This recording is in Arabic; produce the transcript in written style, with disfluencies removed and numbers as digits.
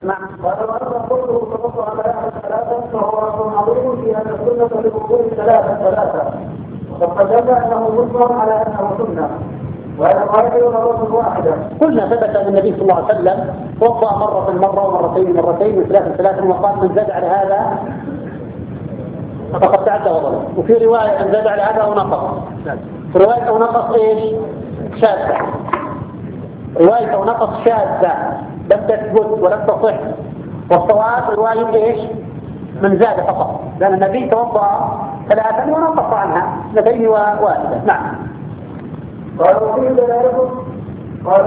نعم. ولو أن قوله توضأ على ثلاثة فهو أمر عظيم في أن السنة للوضوء ثلاثة وقد دل أنه مجمع على أنه سنة وهذا قائل مرة واحدة. قلنا ثبت أن النبي صلى الله عليه وسلم توضأ مرة ومرتين وثلاثة وقال من زاد على هذا فقد تعدى وضله. وفي رواية أن زاد على هذا أو نقص. في رواية أو نقص إيش؟ شاذة. رواية أو نقص شاذة لم تثبت ولم تصح. والصواب رواية إيش؟ من زاد فقط، لأن النبي توضأ ثلاثا ونقص عنها 201. نعم. ولو في دلالة